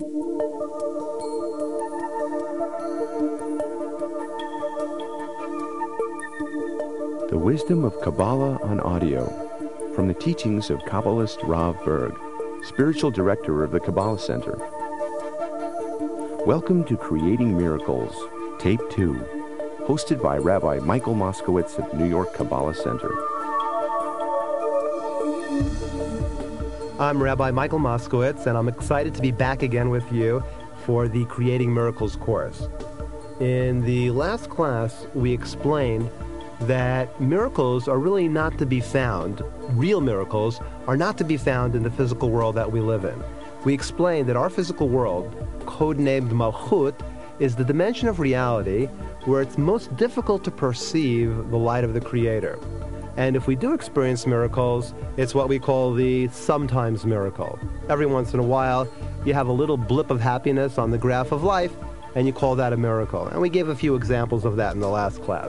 The Wisdom of Kabbalah on Audio, from the teachings of Kabbalist Rav Berg, Spiritual Director of the Kabbalah Center. Welcome to Creating Miracles, Tape 2, hosted by Rabbi Michael Moskowitz of New York Kabbalah Center. I'm Rabbi Michael Moskowitz, and I'm excited to be back again with you for the Creating Miracles course. In the last class, we explained that miracles are really not to be found, real miracles are not to be found in the physical world that we live in. We explained that our physical world, codenamed Malchut, is the dimension of reality where it's most difficult to perceive the light of the Creator. And if we do experience miracles, it's what we call the sometimes miracle. Every once in a while, you have a little blip of happiness on the graph of life, and you call that a miracle. And we gave a few examples of that in the last class.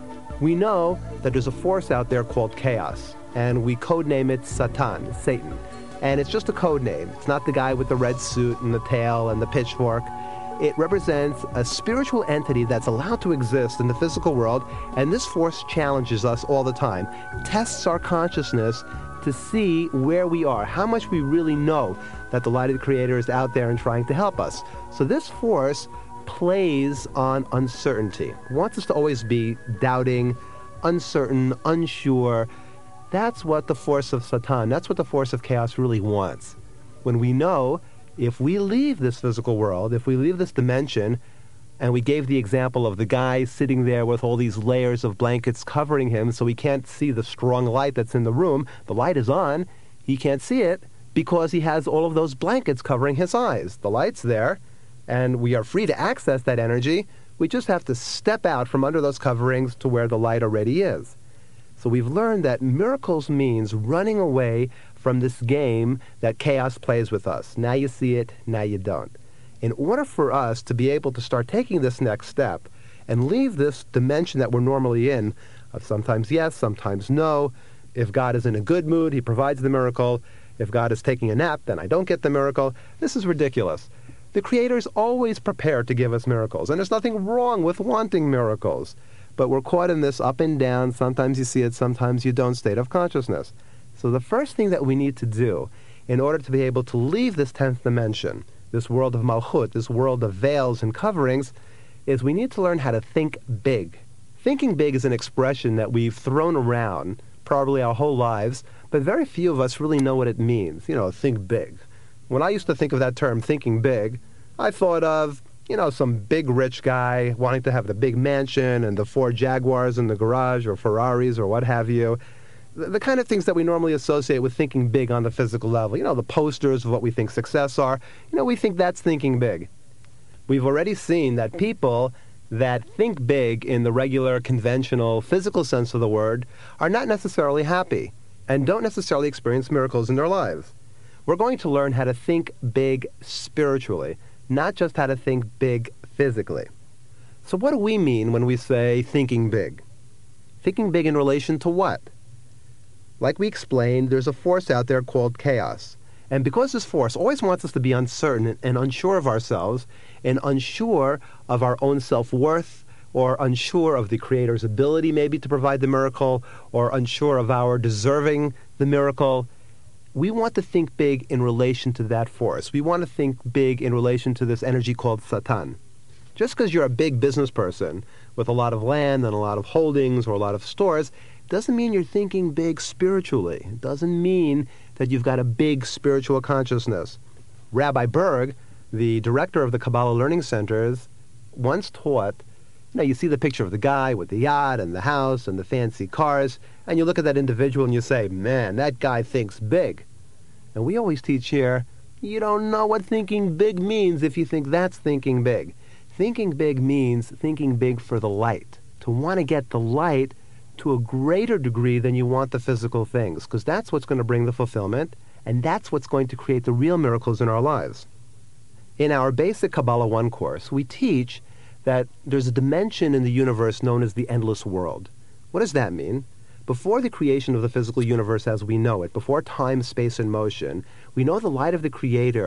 We know that there's a force out there called chaos, and we codename it Satan, Satan. And it's just a code name. It's not the guy with the red suit and the tail and the pitchfork. It represents a spiritual entity that's allowed to exist in the physical world, and this force challenges us all the time, tests our consciousness to see where we are, how much we really know that the light of the Creator is out there and trying to help us. So this force plays on uncertainty. It wants us to always be doubting, uncertain, unsure. That's what the force of Satan, that's what the force of chaos really wants. When we know if we leave this physical world, if we leave this dimension, and we gave the example of the guy sitting there with all these layers of blankets covering him so he can't see the strong light that's in the room. The light is on, he can't see it because he has all of those blankets covering his eyes. The light's there, and we are free to access that energy. We just have to step out from under those coverings to where the light already is. So we've learned that miracles means running away from this game that chaos plays with us. Now you see it, now you don't. In order for us to be able to start taking this next step and leave this dimension that we're normally in, of sometimes yes, sometimes no, if God is in a good mood, He provides the miracle. If God is taking a nap, then I don't get the miracle. This is ridiculous. The Creator is always prepared to give us miracles, and there's nothing wrong with wanting miracles. But we're caught in this up and down, sometimes you see it, sometimes you don't state of consciousness. So the first thing that we need to do in order to be able to leave this 10th dimension, this world of Malchut, this world of veils and coverings, is we need to learn how to think big. Thinking big is an expression that we've thrown around probably our whole lives, but very few of us really know what it means. Think big. When I used to think of that term, thinking big, I thought of, some big rich guy wanting to have the big mansion and the Ford Jaguars in the garage or Ferraris or what have you. The kind of things that we normally associate with thinking big on the physical level. The posters of what we think success are. We think that's thinking big. We've already seen that people that think big in the regular, conventional, physical sense of the word are not necessarily happy and don't necessarily experience miracles in their lives. We're going to learn how to think big spiritually, not just how to think big physically. So what do we mean when we say thinking big? Thinking big in relation to what? Like we explained, there's a force out there called chaos. And because this force always wants us to be uncertain and unsure of ourselves, and unsure of our own self-worth, or unsure of the Creator's ability maybe to provide the miracle, or unsure of our deserving the miracle, we want to think big in relation to that force. We want to think big in relation to this energy called Satan. Just because you're a big business person with a lot of land and a lot of holdings or a lot of stores doesn't mean you're thinking big spiritually. It doesn't mean that you've got a big spiritual consciousness. Rabbi Berg, the director of the Kabbalah Learning Centers, once taught, you see the picture of the guy with the yacht and the house and the fancy cars, and you look at that individual and you say, man, that guy thinks big. And we always teach here, you don't know what thinking big means if you think that's thinking big. Thinking big means thinking big for the light, to want to get the light to a greater degree than you want the physical things, because that's what's going to bring the fulfillment, and that's what's going to create the real miracles in our lives. In our basic Kabbalah 1 course, we teach that there's a dimension in the universe known as the endless world. What does that mean? Before the creation of the physical universe as we know it, before time, space, and motion, we know the light of the Creator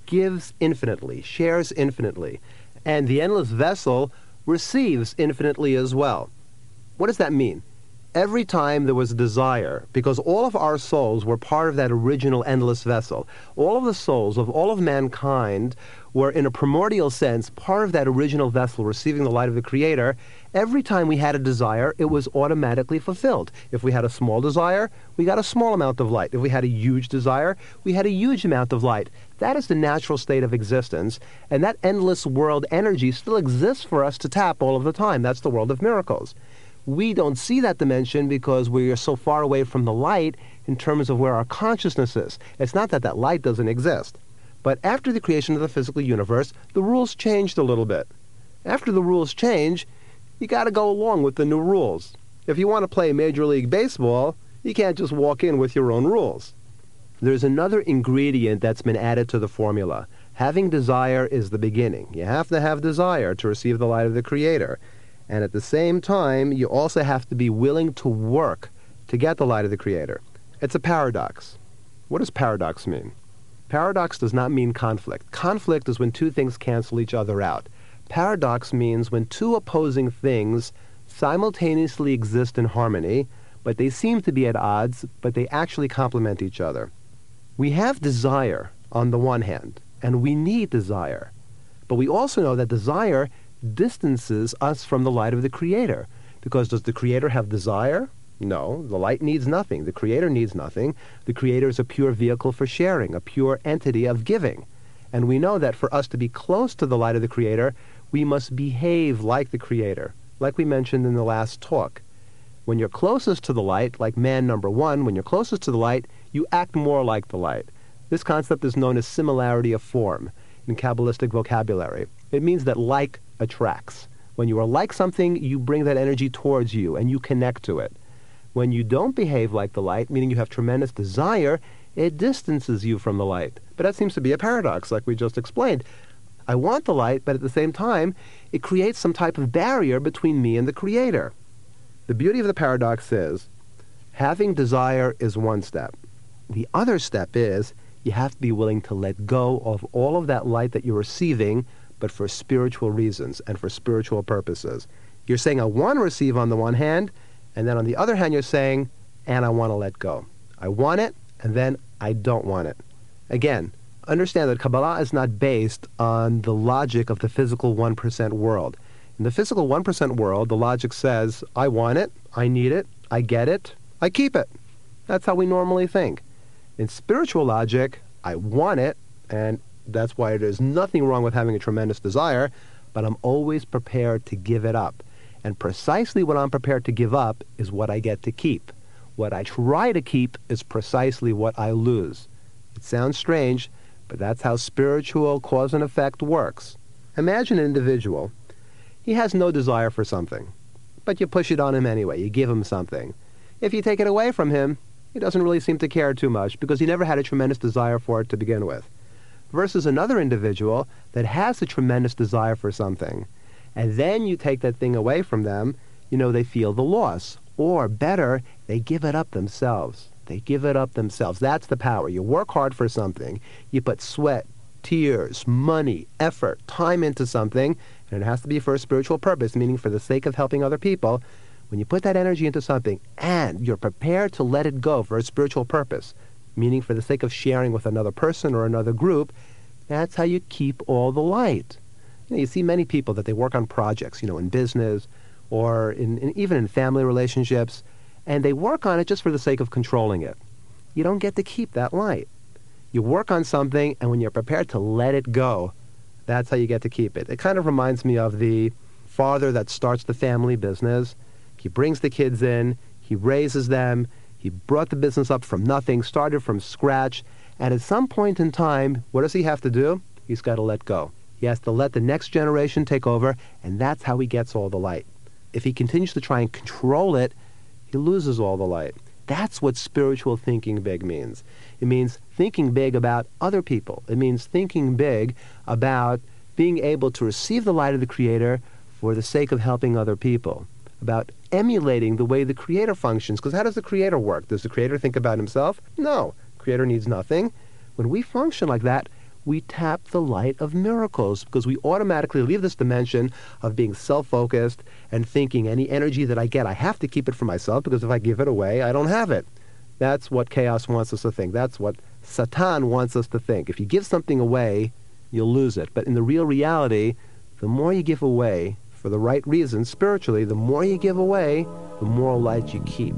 gives infinitely, shares infinitely, and the endless vessel receives infinitely as well. What does that mean? Every time there was a desire, because all of our souls were part of that original endless vessel, all of the souls of all of mankind were, in a primordial sense, part of that original vessel receiving the light of the Creator. Every time we had a desire, it was automatically fulfilled. If we had a small desire, we got a small amount of light. If we had a huge desire, we had a huge amount of light. That is the natural state of existence, and that endless world energy still exists for us to tap all of the time. That's the world of miracles. We don't see that dimension because we are so far away from the light in terms of where our consciousness is. It's not that that light doesn't exist. But after the creation of the physical universe, the rules changed a little bit. After the rules change, you got to go along with the new rules. If you want to play Major League Baseball, you can't just walk in with your own rules. There's another ingredient that's been added to the formula. Having desire is the beginning. You have to have desire to receive the light of the Creator. And at the same time, you also have to be willing to work to get the light of the Creator. It's a paradox. What does paradox mean? Paradox does not mean conflict. Conflict is when two things cancel each other out. Paradox means when two opposing things simultaneously exist in harmony, but they seem to be at odds, but they actually complement each other. We have desire on the one hand, and we need desire. But we also know that desire distances us from the light of the Creator. Because does the Creator have desire? No, the light needs nothing. The Creator needs nothing. The Creator is a pure vehicle for sharing, a pure entity of giving. And we know that for us to be close to the light of the Creator, we must behave like the Creator, like we mentioned in the last talk. When you're closest to the light, like man number one, when you're closest to the light, you act more like the light. This concept is known as similarity of form in Kabbalistic vocabulary. It means that like attracts. When you are like something, you bring that energy towards you and you connect to it. When you don't behave like the light, meaning you have tremendous desire, it distances you from the light. But that seems to be a paradox, like we just explained. I want the light, but at the same time, it creates some type of barrier between me and the Creator. The beauty of the paradox is, having desire is one step. The other step is, you have to be willing to let go of all of that light that you're receiving, but for spiritual reasons and for spiritual purposes. You're saying, I want to receive on the one hand, and then on the other hand, you're saying, and I want to let go. I want it, and then I don't want it. Again, understand that Kabbalah is not based on the logic of the physical 1% world. In the physical 1% world, the logic says, I want it, I need it, I get it, I keep it. That's how we normally think. In spiritual logic, I want it, and that's why there's nothing wrong with having a tremendous desire, but I'm always prepared to give it up. And precisely what I'm prepared to give up is what I get to keep. What I try to keep is precisely what I lose. It sounds strange, but that's how spiritual cause and effect works. Imagine an individual. He has no desire for something, but you push it on him anyway. You give him something. If you take it away from him, he doesn't really seem to care too much because he never had a tremendous desire for it to begin with. Versus another individual that has a tremendous desire for something, and then you take that thing away from them, they feel the loss. Or better, they give it up themselves. They give it up themselves. That's the power. You work hard for something. You put sweat, tears, money, effort, time into something, and it has to be for a spiritual purpose, meaning for the sake of helping other people. When you put that energy into something and you're prepared to let it go for a spiritual purpose, meaning for the sake of sharing with another person or another group, that's how you keep all the light. You see many people that they work on projects, in business or even in family relationships, and they work on it just for the sake of controlling it. You don't get to keep that light. You work on something, and when you're prepared to let it go, that's how you get to keep it. It kind of reminds me of the father that starts the family business. He brings the kids in, he raises them, he brought the business up from nothing, started from scratch, and at some point in time, what does he have to do? He's got to let go. He has to let the next generation take over, and that's how he gets all the light. If he continues to try and control it, he loses all the light. That's what spiritual thinking big means. It means thinking big about other people. It means thinking big about being able to receive the light of the Creator for the sake of helping other people, about emulating the way the Creator functions. Because how does the Creator work? Does the Creator think about himself? No. The Creator needs nothing. When we function like that, we tap the light of miracles because we automatically leave this dimension of being self-focused and thinking any energy that I get, I have to keep it for myself because if I give it away, I don't have it. That's what chaos wants us to think. That's what Satan wants us to think. If you give something away, you'll lose it. But in the real reality, the more you give away for the right reasons, spiritually, the more you give away, the more light you keep.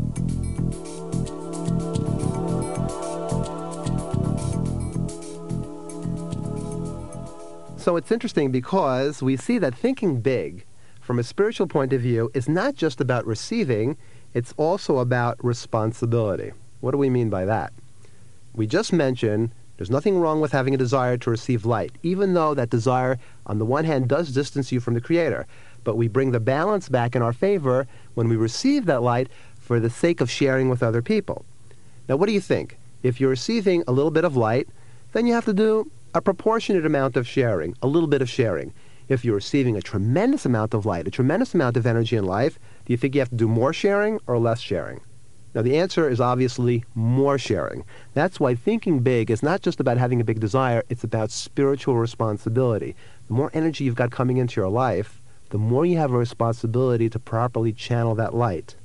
So it's interesting because we see that thinking big from a spiritual point of view is not just about receiving, it's also about responsibility. What do we mean by that? We just mentioned there's nothing wrong with having a desire to receive light, even though that desire, on the one hand, does distance you from the Creator. But we bring the balance back in our favor when we receive that light for the sake of sharing with other people. Now, what do you think? If you're receiving a little bit of light, then you have to do a proportionate amount of sharing, a little bit of sharing. If you're receiving a tremendous amount of light, a tremendous amount of energy in life, do you think you have to do more sharing or less sharing? Now, the answer is obviously more sharing. That's why thinking big is not just about having a big desire, it's about spiritual responsibility. The more energy you've got coming into your life, the more you have a responsibility to properly channel that light.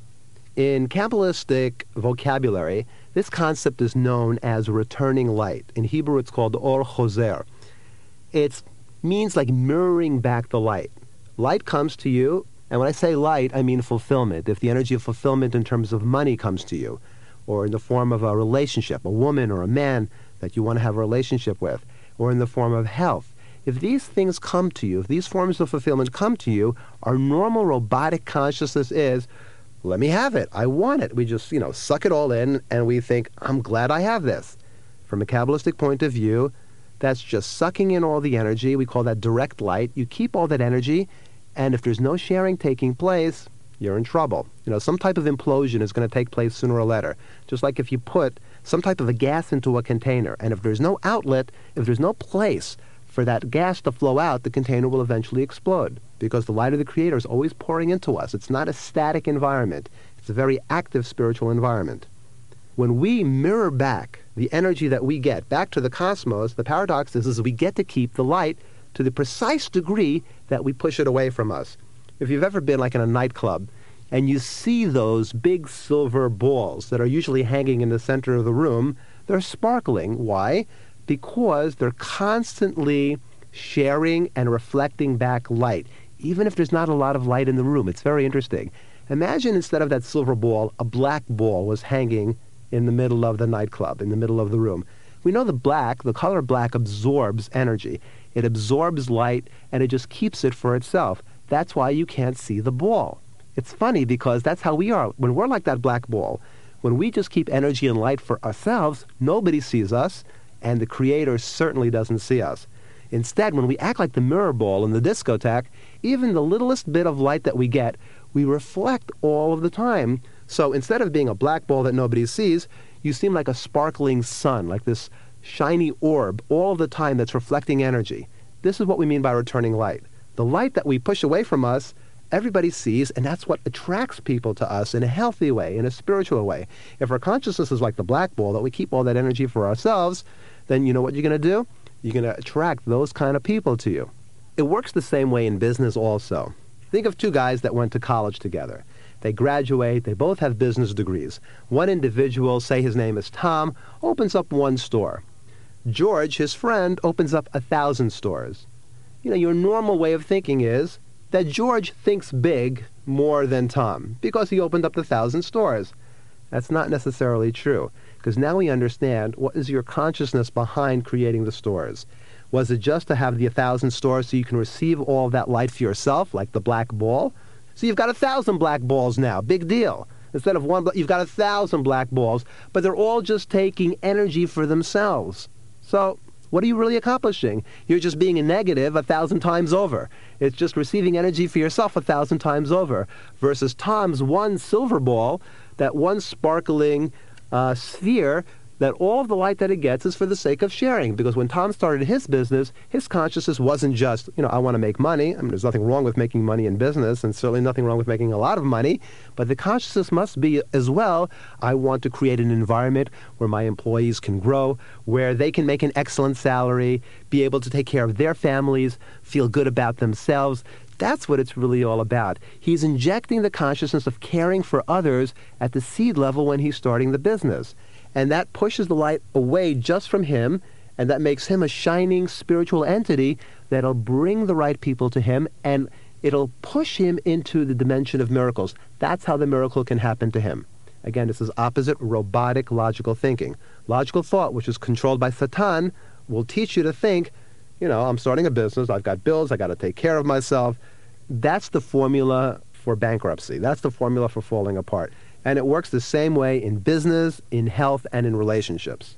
In Kabbalistic vocabulary, this concept is known as returning light. In Hebrew, it's called or choser. It means like mirroring back the light. Light comes to you, and when I say light, I mean fulfillment. If the energy of fulfillment in terms of money comes to you, or in the form of a relationship, a woman or a man that you want to have a relationship with, or in the form of health, if these things come to you, if these forms of fulfillment come to you, our normal robotic consciousness is, let me have it. I want it. We just, suck it all in, and we think, I'm glad I have this. From a Kabbalistic point of view, that's just sucking in all the energy. We call that direct light. You keep all that energy, and if there's no sharing taking place, you're in trouble. Some type of implosion is going to take place sooner or later. Just like if you put some type of a gas into a container, and if there's no outlet, if there's no place for that gas to flow out, the container will eventually explode because the light of the Creator is always pouring into us. It's not a static environment. It's a very active spiritual environment. When we mirror back the energy that we get back to the cosmos, the paradox is we get to keep the light to the precise degree that we push it away from us. If you've ever been like in a nightclub and you see those big silver balls that are usually hanging in the center of the room, they're sparkling. Why? Because they're constantly sharing and reflecting back light, even if there's not a lot of light in the room. It's very interesting. Imagine instead of that silver ball, a black ball was hanging in the middle of the nightclub, in the middle of the room. We know the color black absorbs energy. It absorbs light, and it just keeps it for itself. That's why you can't see the ball. It's funny because that's how we are. When we're like that black ball, when we just keep energy and light for ourselves, nobody sees us, and the Creator certainly doesn't see us. Instead, when we act like the mirror ball in the discotheque, even the littlest bit of light that we get, we reflect all of the time. So instead of being a black ball that nobody sees, you seem like a sparkling sun, like this shiny orb all of the time that's reflecting energy. This is what we mean by returning light. The light that we push away from us, everybody sees, and that's what attracts people to us in a healthy way, in a spiritual way. If our consciousness is like the black ball, that we keep all that energy for ourselves, then you know what you're going to do? You're going to attract those kind of people to you. It works the same way in business also. Think of two guys that went to college together. They graduate, they both have business degrees. One individual, say his name is Tom, opens up one store. George, his friend, opens up 1,000 stores. Your normal way of thinking is that George thinks big more than Tom because he opened up 1,000 stores. That's not necessarily true, because now we understand what is your consciousness behind creating the stores. Was it just to have the 1,000 stores so you can receive all of that light for yourself, like the black ball? So you've got 1,000 black balls now. Big deal. Instead of one, you've got 1,000 black balls, but they're all just taking energy for themselves. So what are you really accomplishing? You're just being a negative 1,000 times over. It's just receiving energy for yourself 1,000 times over. Versus Tom's one silver ball, that one sparkling sphere, that all of the light that it gets is for the sake of sharing. Because when Tom started his business, his consciousness wasn't just, I want to make money. I mean, there's nothing wrong with making money in business, and certainly nothing wrong with making a lot of money. But the consciousness must be as well, I want to create an environment where my employees can grow, where they can make an excellent salary, be able to take care of their families, feel good about themselves. That's what it's really all about. He's injecting the consciousness of caring for others at the seed level when he's starting the business. And that pushes the light away just from him, and that makes him a shining spiritual entity that'll bring the right people to him, and it'll push him into the dimension of miracles. That's how the miracle can happen to him. Again, this is opposite robotic logical thinking. Logical thought, which is controlled by Satan, will teach you to think, I'm starting a business, I've got bills, I got to take care of myself. That's the formula for bankruptcy. That's the formula for falling apart. And it works the same way in business, in health, and in relationships.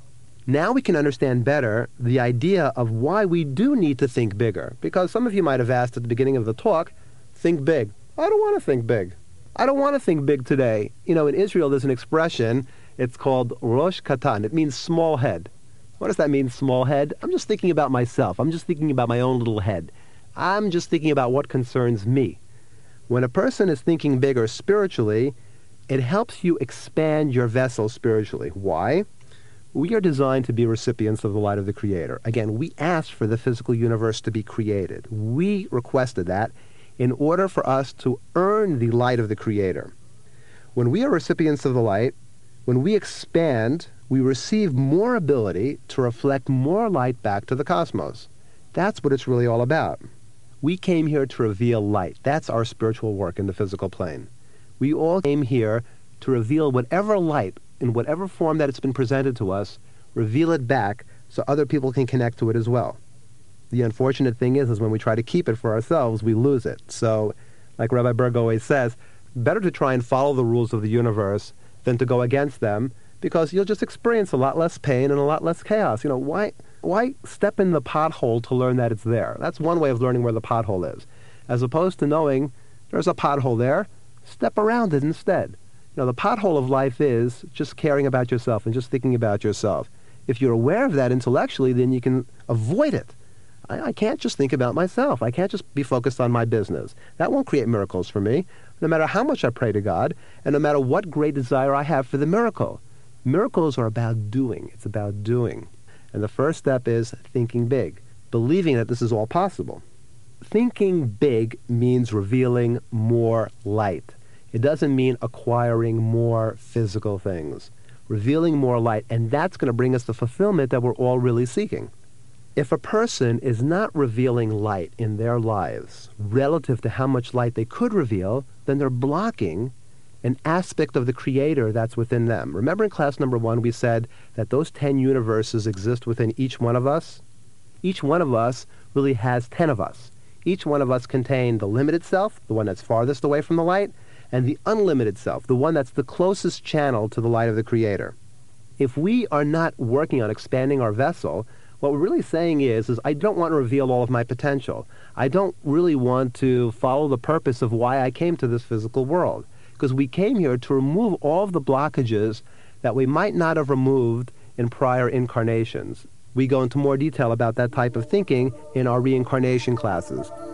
Now we can understand better the idea of why we do need to think bigger. Because some of you might have asked at the beginning of the talk, think big. I don't want to think big. I don't want to think big today. In Israel there's an expression, it's called Rosh Katan. It means small head. What does that mean, small head? I'm just thinking about myself. I'm just thinking about my own little head. I'm just thinking about what concerns me. When a person is thinking bigger spiritually, it helps you expand your vessel spiritually. Why? We are designed to be recipients of the light of the Creator. Again, we asked for the physical universe to be created. We requested that in order for us to earn the light of the Creator. When we are recipients of the light, when we expand, we receive more ability to reflect more light back to the cosmos. That's what it's really all about. We came here to reveal light. That's our spiritual work in the physical plane. We all came here to reveal whatever light, in whatever form that it's been presented to us, reveal it back so other people can connect to it as well. The unfortunate thing is when we try to keep it for ourselves, we lose it. So, like Rabbi Berg always says, better to try and follow the rules of the universe than to go against them, because you'll just experience a lot less pain and a lot less chaos. Why step in the pothole to learn that it's there? That's one way of learning where the pothole is. As opposed to knowing there's a pothole there, step around it instead. The pothole of life is just caring about yourself and just thinking about yourself. If you're aware of that intellectually, then you can avoid it. I can't just think about myself. I can't just be focused on my business. That won't create miracles for me, no matter how much I pray to God, and no matter what great desire I have for the miracle. Miracles are about doing. It's about doing. And the first step is thinking big, believing that this is all possible. Thinking big means revealing more light. It doesn't mean acquiring more physical things. Revealing more light, and that's going to bring us the fulfillment that we're all really seeking. If a person is not revealing light in their lives relative to how much light they could reveal, then they're blocking an aspect of the Creator that's within them. Remember in class number 1 we said that those 10 universes exist within each one of us? Each one of us really has 10 of us. Each one of us contain the limited self, the one that's farthest away from the light, and the unlimited self, the one that's the closest channel to the light of the Creator. If we are not working on expanding our vessel, what we're really saying is I don't want to reveal all of my potential. I don't really want to follow the purpose of why I came to this physical world. Because we came here to remove all of the blockages that we might not have removed in prior incarnations. We go into more detail about that type of thinking in our reincarnation classes.